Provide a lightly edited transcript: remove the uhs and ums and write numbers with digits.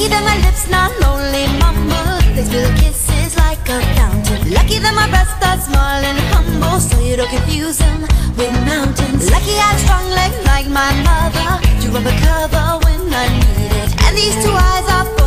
Lucky that my lips not lonely mumble, they spill kisses like a fountain. Lucky that my breasts are small and humble, so you don't confuse them with mountains. Lucky I have strong legs like my mother, to rub a cover when I need it. And these two eyes are